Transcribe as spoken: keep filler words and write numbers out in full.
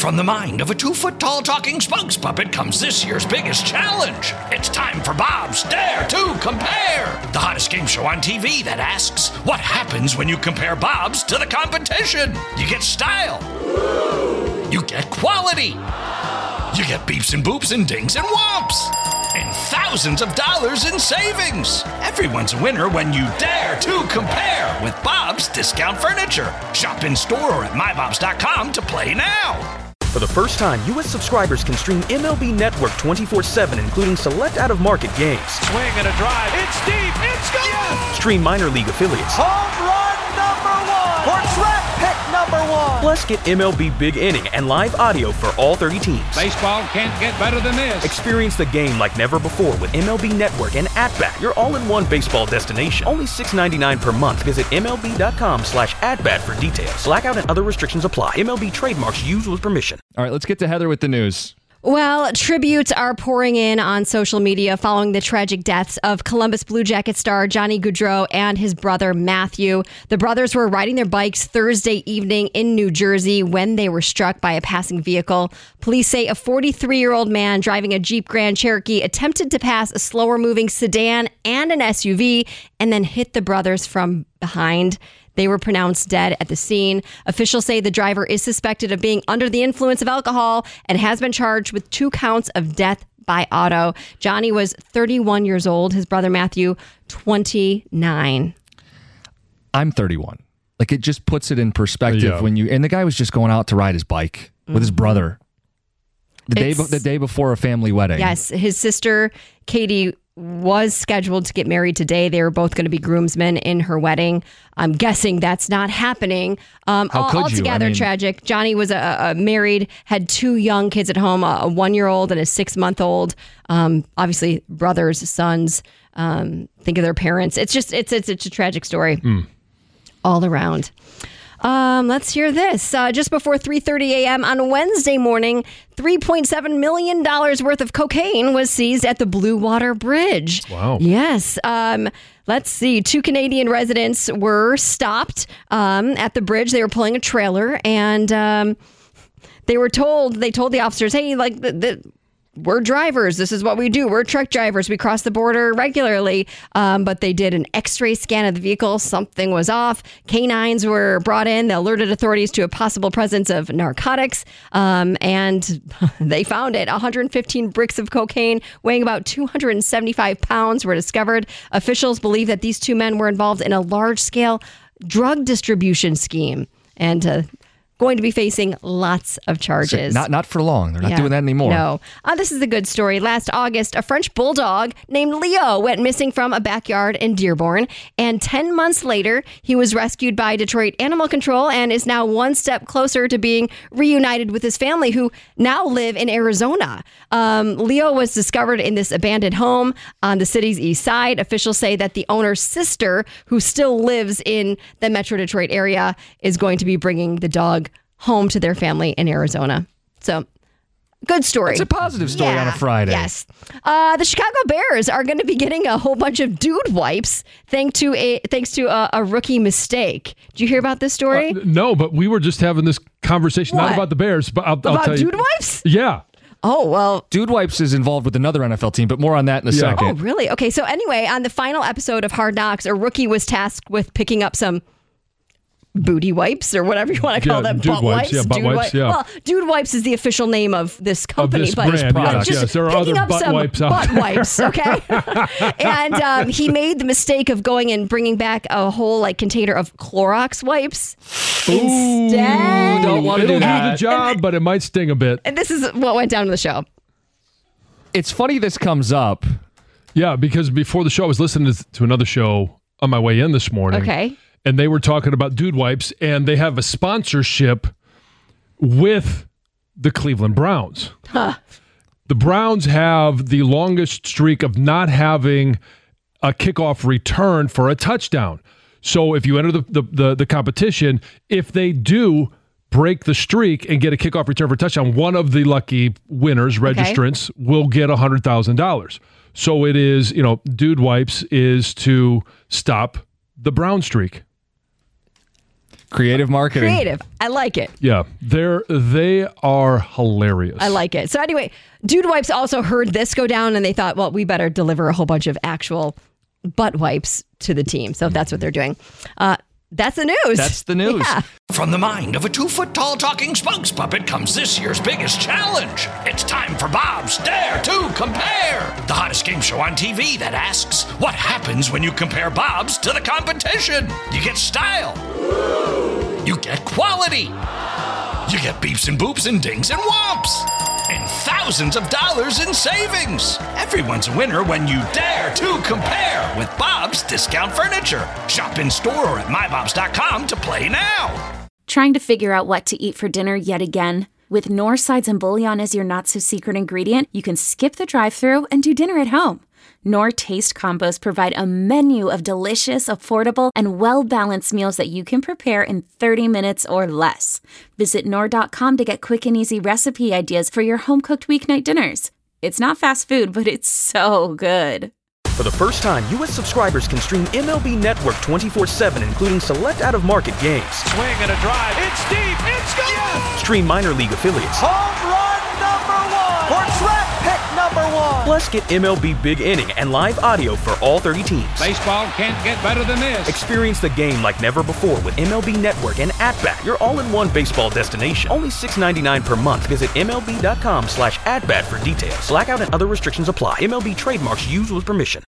From the mind of a two-foot-tall talking spokes puppet comes this year's biggest challenge. It's time for Bob's Dare to Compare, the hottest game show on T V that asks, what happens when you compare Bobs to the competition? You get style. You get quality. You get beeps and boops and dings and whomps. And thousands of dollars in savings. Everyone's a winner when you dare to compare with Bob's Discount Furniture. Shop in store or at my bobs dot com to play now. For the first time, U S subscribers can stream M L B Network twenty-four seven, including select out-of-market games. Swing and a drive. It's deep. It's gone. Yes. Stream minor league affiliates. Home run number one. Or track pick number one. Plus, get M L B Big Inning and live audio for all thirty teams. Baseball can't get better than this. Experience the game like never before with M L B Network and At-Bat, your all-in-one baseball destination. Only six dollars and ninety-nine cents per month. Visit M L B dot com slash at-bat for details. Blackout and other restrictions apply. M L B trademarks used with permission. All right, let's get to Heather with the news. Well, tributes are pouring in on social media following the tragic deaths of Columbus Blue Jackets star Johnny Gaudreau and his brother Matthew. The brothers were riding their bikes Thursday evening in New Jersey when they were struck by a passing vehicle. Police say a forty-three-year-old man driving a Jeep Grand Cherokee attempted to pass a slower-moving sedan and an S U V and then hit the brothers from behind. They were pronounced dead at the scene. Officials say the driver is suspected of being under the influence of alcohol and has been charged with two counts of death by auto. Johnny was thirty-one years old. His brother Matthew, twenty-nine. I'm thirty-one. Like, it just puts it in perspective Yeah. when you... And the guy was just going out to ride his bike with mm-hmm. his brother. The day, It's- be, the day before a family wedding. Yes, his sister, Katie, was scheduled to get married today. They were both going to be groomsmen in her wedding. I'm guessing that's not happening. Um, How all, could you? altogether I mean- tragic. Johnny was a, a married, had two young kids at home, a, a one-year-old and a six-month-old. Um, obviously, brothers, sons. Um, think of their parents. It's just, it's it's, it's a tragic story Mm. all around. Um, let's hear this. Uh, just before three thirty a.m. on Wednesday morning, three point seven million dollars worth of cocaine was seized at the Blue Water Bridge. Wow. Yes. Um, let's see. Two Canadian residents were stopped um, at the bridge. They were pulling a trailer, and um, they were told, they told the officers, hey, like, the, the we're drivers. This is what we do. We're truck drivers. We cross the border regularly. Um, but they did an x-ray scan of the vehicle. Something was off. Canines were brought in. They alerted authorities to a possible presence of narcotics. Um, and they found it. one hundred fifteen bricks of cocaine weighing about two hundred seventy-five pounds were discovered. Officials believe that these two men were involved in a large-scale drug distribution scheme. And uh, going to be facing lots of charges. Not not for long. They're not Yeah. doing that anymore. No. Uh, this is a good story. Last August, a French bulldog named Leo went missing from a backyard in Dearborn. And ten months later, he was rescued by Detroit Animal Control and is now one step closer to being reunited with his family, who now live in Arizona. Um, Leo was discovered in this abandoned home on the city's east side. Officials say that the owner's sister, who still lives in the Metro Detroit area, is going to be bringing the dog home to their family in Arizona. So, good story. It's a positive story Yeah, on a Friday. Yes. Uh, the Chicago Bears are going to be getting a whole bunch of dude wipes thanks to a thanks to a, a rookie mistake. Did you hear about this story? Uh, no, but we were just having this conversation, What? not about the Bears, but I'll, I'll about tell you. dude wipes? Yeah. Oh, well. Dude Wipes is involved with another N F L team, but more on that in a Yeah. Oh, second. really? Okay, so anyway, on the final episode of Hard Knocks, a rookie was tasked with picking up some booty wipes or whatever you want to call Yeah, them. dude butt wipes, yeah, butt dude wipes, yeah. Well, Dude Wipes is the official name of this company, this but, brand, but yes, just yes. There are picking other up butt some wipes out butt there. wipes, okay? And um, he made the mistake of going and bringing back a whole like container of Clorox wipes instead. don't want to It'll do do that. the job, but it might sting a bit. And this is what went down in the show. It's funny this comes up. Yeah, because before the show, I was listening to another show on my way in this morning. Okay. And they were talking about Dude Wipes, and they have a sponsorship with the Cleveland Browns. Huh. The Browns have the longest streak of not having a kickoff return for a touchdown. So if you enter the, the, the, the competition, if they do break the streak and get a kickoff return for a touchdown, one of the lucky winners, registrants, will get one hundred thousand dollars. So it is, you know, Dude Wipes is to stop the Brown streak. Creative marketing. Creative. I like it. Yeah, they're they are hilarious. I like it. So anyway, Dude Wipes also heard this go down and they thought, well, we better deliver a whole bunch of actual butt wipes to the team. So that's what they're doing. Uh, that's the news. That's the news. Yeah. From the mind of a two-foot-tall talking spokes puppet comes this year's biggest challenge. It's time for Bob's Dare to Compare, the hottest game show on T V that asks, what happens when you compare Bob's to the competition? You get style. You get quality. You get beeps and boops and dings and whomps. And thousands of dollars in savings. Everyone's a winner when you dare to compare with Bob's Discount Furniture. Shop in store or at my bobs dot com to play now. Trying to figure out what to eat for dinner yet again? With Knorr sides and bouillon as your not-so-secret ingredient, you can skip the drive-thru and do dinner at home. Knorr Taste Combos provide a menu of delicious, affordable, and well-balanced meals that you can prepare in thirty minutes or less. Visit Knorr dot com to get quick and easy recipe ideas for your home-cooked weeknight dinners. It's not fast food, but it's so good. For the first time, U S subscribers can stream M L B Network twenty-four seven, including select out-of-market games. Swing and a drive. It's deep. It's gone. Yes! Stream minor league affiliates. Home run number one. Or track pick number one. Plus, get M L B Big Inning and live audio for all thirty teams. Baseball can't get better than this. Experience the game like never before with M L B Network and At-Bat, your all-in-one baseball destination. Only six dollars and ninety-nine cents per month. Visit M L B dot com slash at bat for details. Blackout and other restrictions apply. M L B trademarks used with permission.